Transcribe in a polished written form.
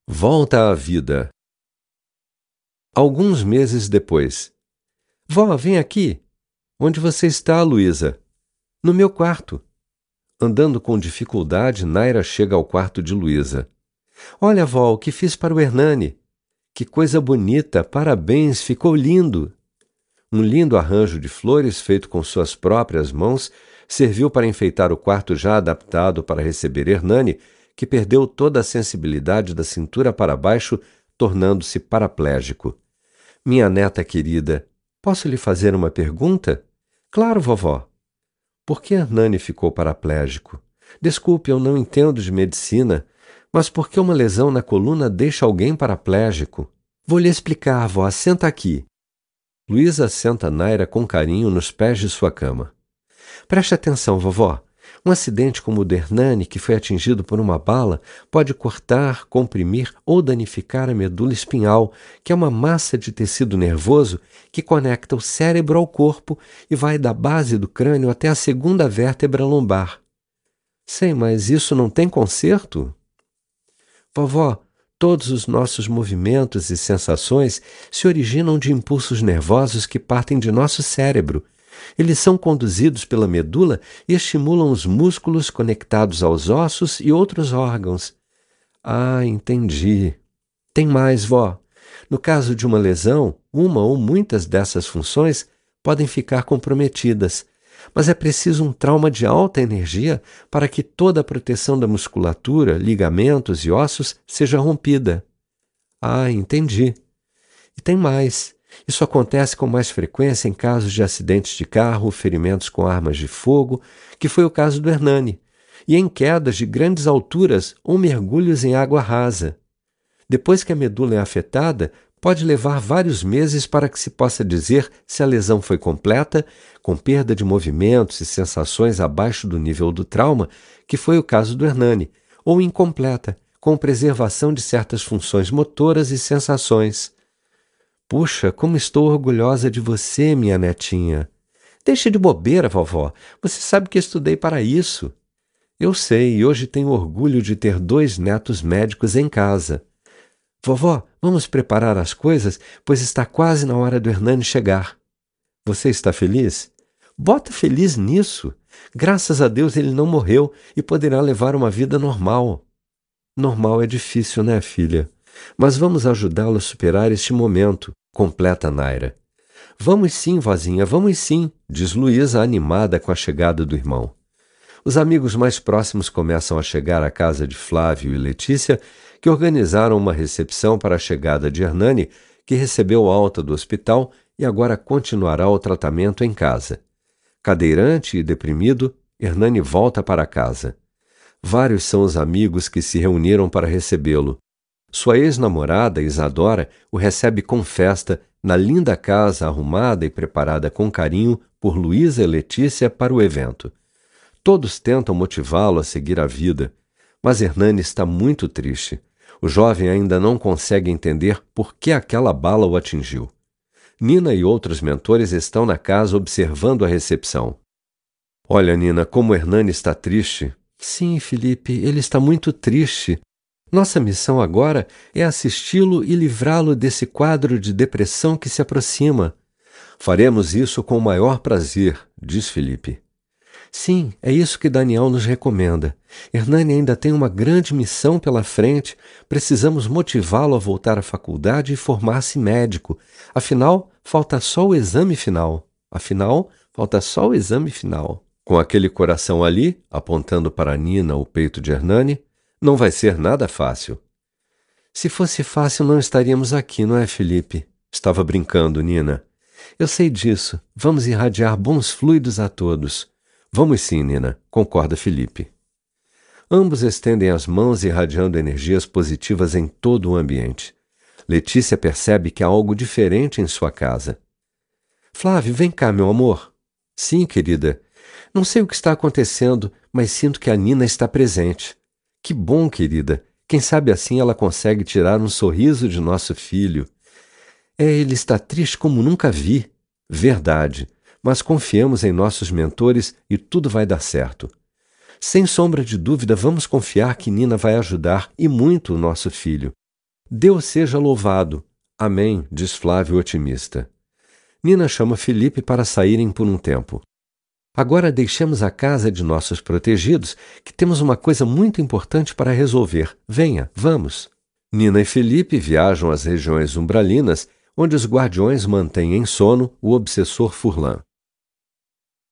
Volta à vida. Alguns meses depois. Vó, vem aqui. Onde você está, Luísa? No meu quarto. Andando com dificuldade, Naira chega ao quarto de Luísa. Olha, vó, o que fiz para o Hernani. Que coisa bonita, parabéns, ficou lindo. Um lindo arranjo de flores feito com suas próprias mãos serviu para enfeitar o quarto já adaptado para receber Hernani, que perdeu toda a sensibilidade da cintura para baixo, tornando-se paraplégico. Minha neta querida, posso lhe fazer uma pergunta? Claro, vovó. Por que Hernani ficou paraplégico? Desculpe, eu não entendo de medicina, mas por que uma lesão na coluna deixa alguém paraplégico? Vou lhe explicar, vó, senta aqui. Luísa senta Naira com carinho nos pés de sua cama. Preste atenção, vovó. Um acidente como o de Hernani, que foi atingido por uma bala, pode cortar, comprimir ou danificar a medula espinhal, que é uma massa de tecido nervoso que conecta o cérebro ao corpo e vai da base do crânio até a segunda vértebra lombar. Sei, mas isso não tem conserto? Vovó, todos os nossos movimentos e sensações se originam de impulsos nervosos que partem de nosso cérebro. Eles são conduzidos pela medula e estimulam os músculos conectados aos ossos e outros órgãos. Ah, entendi. Tem mais, vó. No caso de uma lesão, uma ou muitas dessas funções podem ficar comprometidas, mas é preciso um trauma de alta energia para que toda a proteção da musculatura, ligamentos e ossos seja rompida. Ah, entendi. E tem mais. Isso acontece com mais frequência em casos de acidentes de carro, ferimentos com armas de fogo, que foi o caso do Hernani, e em quedas de grandes alturas ou mergulhos em água rasa. Depois que a medula é afetada, pode levar vários meses para que se possa dizer se a lesão foi completa, com perda de movimentos e sensações abaixo do nível do trauma, que foi o caso do Hernani, ou incompleta, com preservação de certas funções motoras e sensações. Puxa, como estou orgulhosa de você, minha netinha. Deixe de bobeira, vovó. Você sabe que estudei para isso. Eu sei, e hoje tenho orgulho de ter 2 netos médicos em casa. Vovó, vamos preparar as coisas, pois está quase na hora do Hernani chegar. Você está feliz? Bota feliz nisso. Graças a Deus ele não morreu e poderá levar uma vida normal. Normal é difícil, né, filha? Mas vamos ajudá-lo a superar este momento, completa Naira. Vamos sim, vozinha, vamos sim, diz Luísa, animada com a chegada do irmão. Os amigos mais próximos começam a chegar à casa de Flávio e Letícia, que organizaram uma recepção para a chegada de Hernani, que recebeu alta do hospital e agora continuará o tratamento em casa. Cadeirante e deprimido, Hernani volta para casa. Vários são os amigos que se reuniram para recebê-lo. Sua ex-namorada, Isadora, o recebe com festa na linda casa arrumada e preparada com carinho por Luísa e Letícia para o evento. Todos tentam motivá-lo a seguir a vida, mas Hernani está muito triste. O jovem ainda não consegue entender por que aquela bala o atingiu. Nina e outros mentores estão na casa observando a recepção. Olha, Nina, como Hernani está triste. Sim, Felipe, ele está muito triste. Nossa missão agora é assisti-lo e livrá-lo desse quadro de depressão que se aproxima. Faremos isso com o maior prazer, diz Felipe. Sim, é isso que Daniel nos recomenda. Hernani ainda tem uma grande missão pela frente. Precisamos motivá-lo a voltar à faculdade e formar-se médico. Afinal, falta só o exame final. Com aquele coração ali, apontando para Nina o peito de Hernani, não vai ser nada fácil. Se fosse fácil, não estaríamos aqui, não é, Felipe? Estava brincando, Nina. Eu sei disso. Vamos irradiar bons fluidos a todos. Vamos sim, Nina, concorda Felipe. Ambos estendem as mãos irradiando energias positivas em todo o ambiente. Letícia percebe que há algo diferente em sua casa. Flávio, vem cá, meu amor. Sim, querida. Não sei o que está acontecendo, mas sinto que a Nina está presente. Que bom, querida. Quem sabe assim ela consegue tirar um sorriso de nosso filho. Ele está triste como nunca vi. Verdade. Mas confiemos em nossos mentores e tudo vai dar certo. Sem sombra de dúvida, vamos confiar que Nina vai ajudar e muito o nosso filho. Deus seja louvado. Amém, diz Flávio otimista. Nina chama Felipe para saírem por um tempo. Agora deixemos a casa de nossos protegidos, que temos uma coisa muito importante para resolver. Venha, vamos. Nina e Felipe viajam às regiões umbralinas, onde os guardiões mantêm em sono o obsessor Furlan.